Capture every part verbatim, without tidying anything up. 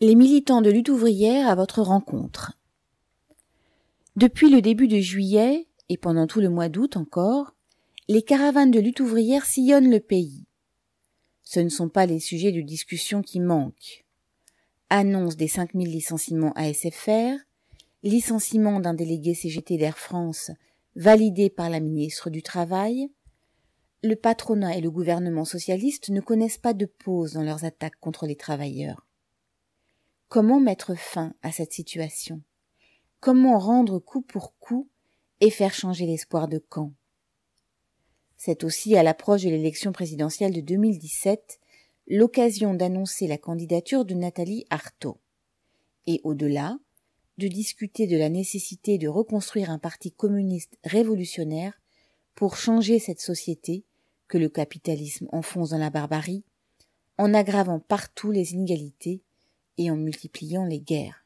Les militants de lutte ouvrière à votre rencontre. Depuis le début de juillet, et pendant tout le mois d'août encore, les caravanes de lutte ouvrière sillonnent le pays. Ce ne sont pas les sujets de discussion qui manquent. Annonce des cinq mille licenciements à S F R, licenciement d'un délégué C G T d'Air France validé par la ministre du Travail. Le patronat et le gouvernement socialiste ne connaissent pas de pause dans leurs attaques contre les travailleurs. Comment mettre fin à cette situation ? Comment rendre coup pour coup et faire changer l'espoir de camp ? C'est aussi à l'approche de l'élection présidentielle de deux mille dix-sept l'occasion d'annoncer la candidature de Nathalie Arthaud. Et au-delà, de discuter de la nécessité de reconstruire un parti communiste révolutionnaire pour changer cette société que le capitalisme enfonce dans la barbarie, en aggravant partout les inégalités et en multipliant les guerres.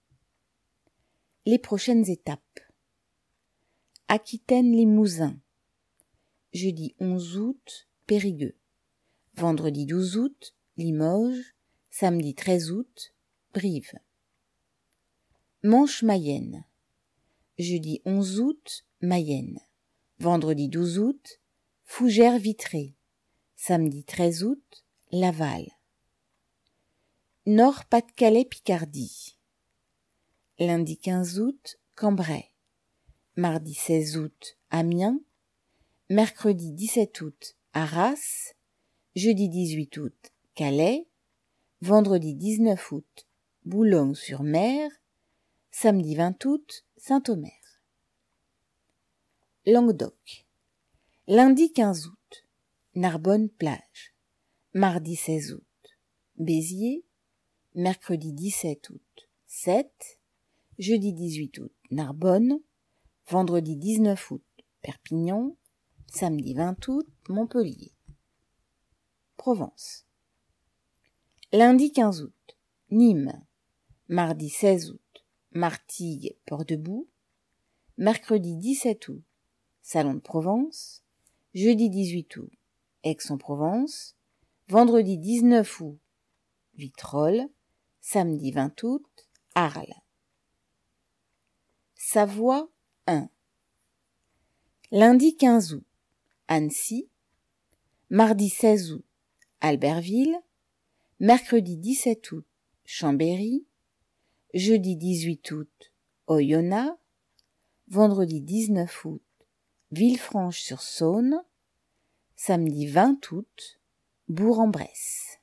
Les prochaines étapes. Aquitaine-Limousin. Jeudi onze août, Périgueux. Vendredi douze août, Limoges. Samedi treize août, Brive. Manche-Mayenne. Jeudi onze août, Mayenne. Vendredi douze août, Fougères-Vitré. Samedi treize août, Laval. Nord-Pas-de-Calais-Picardie. Lundi quinze août, Cambrai. Mardi seize août, Amiens. Mercredi dix-sept août, Arras. Jeudi dix-huit août, Calais. Vendredi dix-neuf août, Boulogne-sur-Mer. Samedi vingt août, Saint-Omer. Languedoc. Lundi quinze août, Narbonne-Plage. Mardi seize août, Béziers. Mercredi dix-sept août, Sète. Jeudi dix-huit août, Narbonne. Vendredi dix-neuf août, Perpignan. Samedi vingt août, Montpellier. Provence. Lundi quinze août, Nîmes. Mardi seize août, Martigues, Port-de-Bouc. Mercredi dix-sept août, Salon de Provence. Jeudi dix-huit août, Aix-en-Provence. Vendredi dix-neuf août, Vitrolles. Samedi vingt août, Arles. Savoie un. Lundi quinze août, Annecy. Mardi seize août, Albertville. Mercredi dix-sept août, Chambéry. Jeudi dix-huit août, Oyonnax. Vendredi dix-neuf août, Villefranche-sur-Saône. Samedi vingt août, Bourg-en-Bresse.